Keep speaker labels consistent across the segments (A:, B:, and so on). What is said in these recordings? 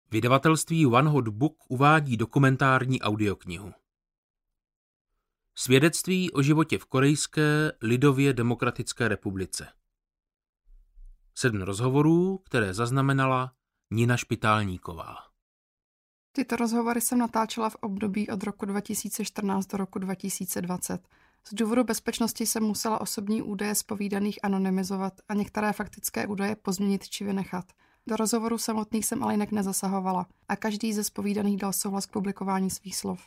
A: Vydavatelství One Hot Book uvádí dokumentární audioknihu. Svědectví o životě v Korejské lidově demokratické republice. 7 rozhovorů, které zaznamenala Nina Špitálníková.
B: Tyto rozhovory jsem natáčela v období od roku 2014 do roku 2020. Z důvodu bezpečnosti jsem musela osobní údaje z povídaných anonymizovat a některé faktické údaje pozměnit či vynechat. Do rozhovorů samotných jsem ale jinak nezasahovala a každý ze zpovídaných dal souhlas k publikování svých slov.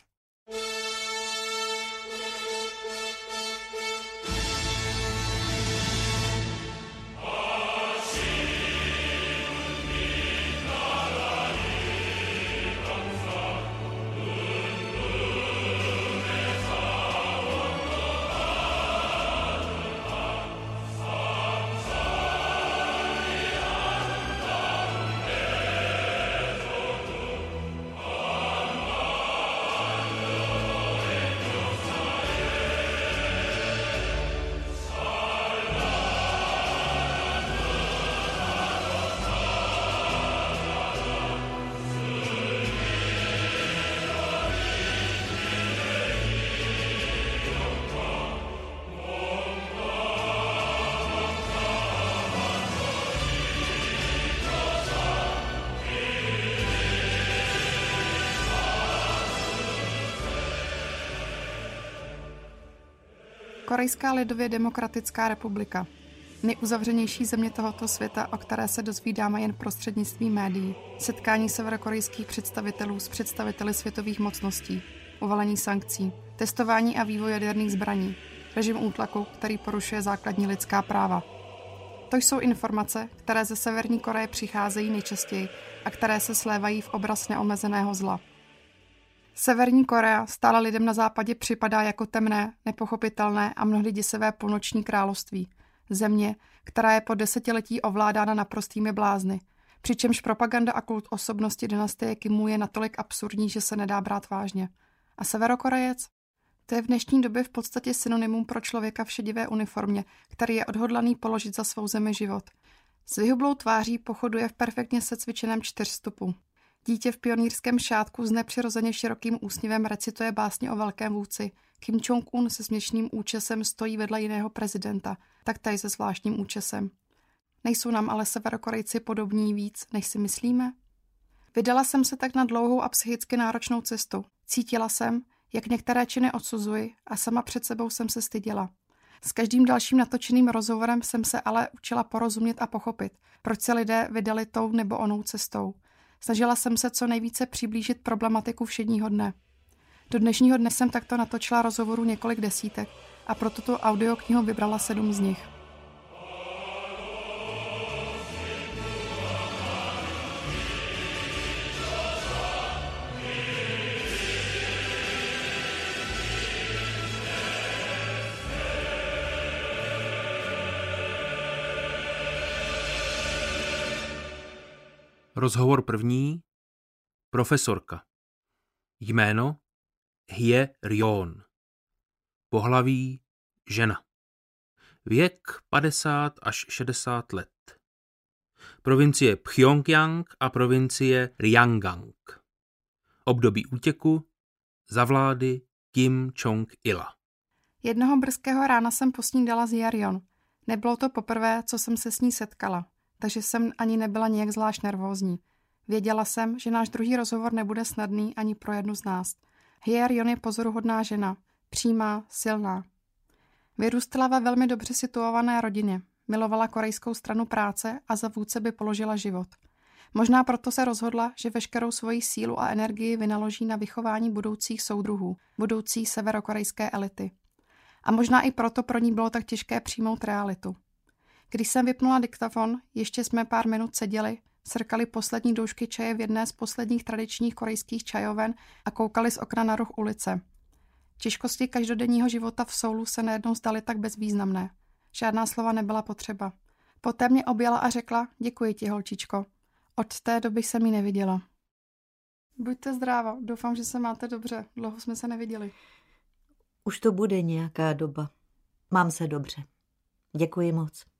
B: Korejská lidově demokratická republika. Nejuzavřenější země tohoto světa, o které se dozvídáme jen prostřednictvím médií. Setkání severokorejských představitelů s představiteli světových mocností. Uvalení sankcí. Testování a vývoj jaderných zbraní. Režim útlaku, který porušuje základní lidská práva. To jsou informace, které ze Severní Koreje přicházejí nejčastěji a které se slévají v obraz neomezeného zla. Severní Korea stále lidem na západě připadá jako temné, nepochopitelné a mnohdy děsivé půlnoční království. Země, která je po desetiletí ovládána naprostými blázny, přičemž propaganda a kult osobnosti dynastie Kimů je natolik absurdní, že se nedá brát vážně. A Severokorejec? To je v dnešní době v podstatě synonymum pro člověka v šedivé uniformě, který je odhodlaný položit za svou zemi život. S vyhublou tváří pochoduje v perfektně secvičeném 4stupu. Dítě v pionýrském šátku s nepřirozeně širokým úsměvem recituje básně o velkém vůdci. Kim Jong-un se směšným účesem stojí vedle jiného prezidenta, taktéž se zvláštním účesem. Nejsou nám ale Severokorejci podobní víc, než si myslíme? Vydala jsem se tak na dlouhou a psychicky náročnou cestu. Cítila jsem, jak některé činy odsuzuji a sama před sebou jsem se styděla. S každým dalším natočeným rozhovorem jsem se ale učila porozumět a pochopit, proč se lidé vydali tou nebo onou cestou. Snažila jsem se co nejvíce přiblížit problematiku všedního dne. Do dnešního dne jsem takto natočila rozhovorů několik desítek a pro tuto audioknihu vybrala 7 z nich.
A: Rozhovor první. Profesorka. Jméno Hye Ryon. Pohlaví žena. Věk 50 až 60 let. Provincie Pchjongjang a provincie Ryanggang. Období útěku za vlády Kim Jong-ila.
B: Jednoho brzkého rána jsem posnídala s Hye Ryon. Nebylo to poprvé, co jsem se s ní setkala, takže jsem ani nebyla nijak zvlášť nervózní. Věděla jsem, že náš druhý rozhovor nebude snadný ani pro jednu z nás. Hye Ryon je pozoruhodná žena, přímá, silná. Vyrůstala ve velmi dobře situované rodině, milovala korejskou stranu práce a za vůdce by položila život. Možná proto se rozhodla, že veškerou svoji sílu a energii vynaloží na vychování budoucích soudruhů, budoucí severokorejské elity. A možná i proto pro ní bylo tak těžké přijmout realitu. Když jsem vypnula diktafon, ještě jsme pár minut seděli, srkali poslední doušky čaje v jedné z posledních tradičních korejských čajoven a koukali z okna na roh ulice. Těžkosti každodenního života v Soulu se najednou zdaly tak bezvýznamné. Žádná slova nebyla potřeba. Poté mě objala a řekla: "Děkuji ti, holčičko. Od té doby jsem ji neviděla." Buďte zdráva, doufám, že se máte dobře. Dlouho jsme se neviděli.
C: Už to bude nějaká doba. Mám se dobře. Děkuji moc.